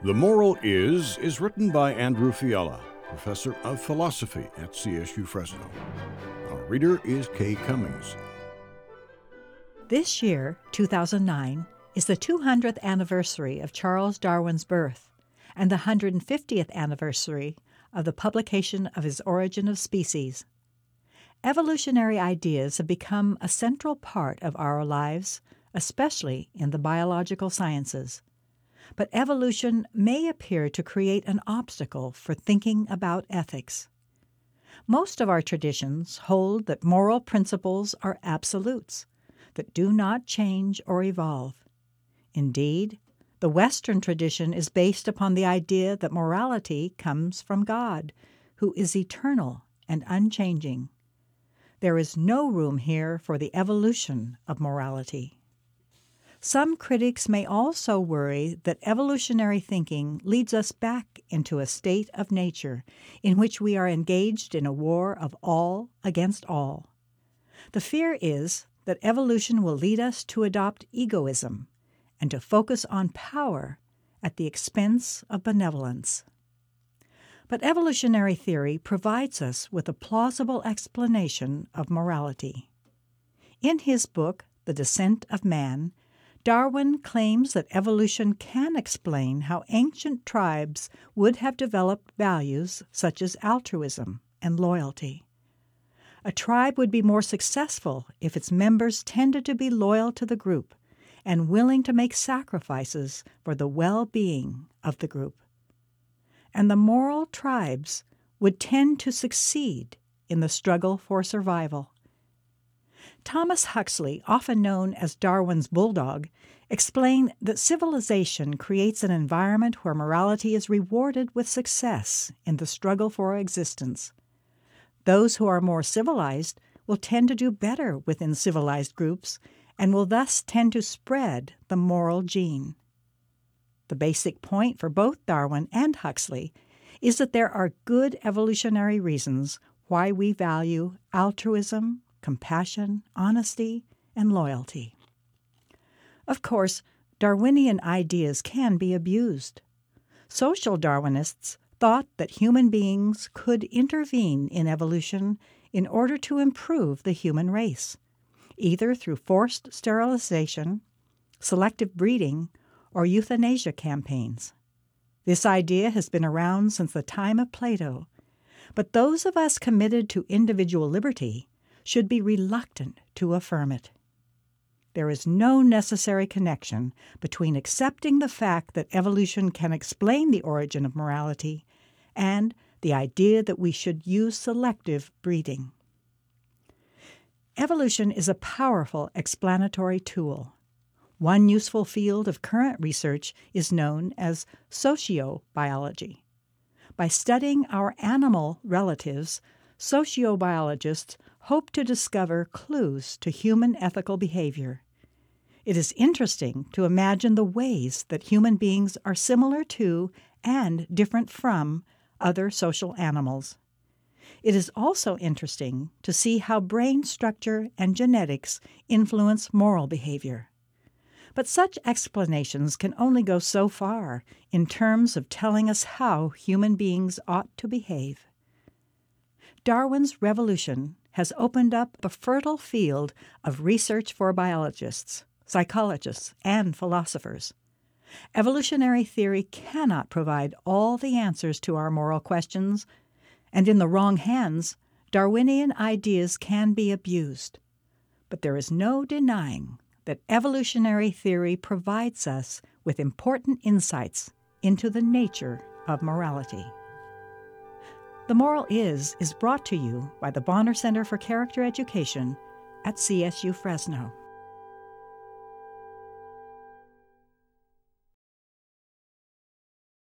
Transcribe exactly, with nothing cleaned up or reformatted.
The Moral Is is written by Andrew Fiala, professor of philosophy at C S U Fresno. Our reader is Kay Cummings. This year, two thousand nine, is the two hundredth anniversary of Charles Darwin's birth and the one hundred fiftieth anniversary of the publication of his Origin of Species. Evolutionary ideas have become a central part of our lives, especially in the biological sciences. But evolution may appear to create an obstacle for thinking about ethics. Most of our traditions hold that moral principles are absolutes, that do not change or evolve. Indeed, the Western tradition is based upon the idea that morality comes from God, who is eternal and unchanging. There is no room here for the evolution of morality. Some critics may also worry that evolutionary thinking leads us back into a state of nature in which we are engaged in a war of all against all. The fear is that evolution will lead us to adopt egoism and to focus on power at the expense of benevolence. But evolutionary theory provides us with a plausible explanation of morality. In his book, The Descent of Man, Darwin claims that evolution can explain how ancient tribes would have developed values such as altruism and loyalty. A tribe would be more successful if its members tended to be loyal to the group and willing to make sacrifices for the well-being of the group. And the moral tribes would tend to succeed in the struggle for survival. Thomas Huxley, often known as Darwin's bulldog, explained that civilization creates an environment where morality is rewarded with success in the struggle for existence. Those who are more civilized will tend to do better within civilized groups and will thus tend to spread the moral gene. The basic point for both Darwin and Huxley is that there are good evolutionary reasons why we value altruism, compassion, honesty, and loyalty. Of course, Darwinian ideas can be abused. Social Darwinists thought that human beings could intervene in evolution in order to improve the human race, either through forced sterilization, selective breeding, or euthanasia campaigns. This idea has been around since the time of Plato, but those of us committed to individual liberty should be reluctant to affirm it. There is no necessary connection between accepting the fact that evolution can explain the origin of morality and the idea that we should use selective breeding. Evolution is a powerful explanatory tool. One useful field of current research is known as sociobiology. By studying our animal relatives, sociobiologists hope to discover clues to human ethical behavior. It is interesting to imagine the ways that human beings are similar to and different from other social animals. It is also interesting to see how brain structure and genetics influence moral behavior. But such explanations can only go so far in terms of telling us how human beings ought to behave. Darwin's revolution has opened up a fertile field of research for biologists, psychologists, and philosophers. Evolutionary theory cannot provide all the answers to our moral questions, and in the wrong hands, Darwinian ideas can be abused. But there is no denying that evolutionary theory provides us with important insights into the nature of morality. The Moral Is is brought to you by the Bonner Center for Character Education at C S U Fresno.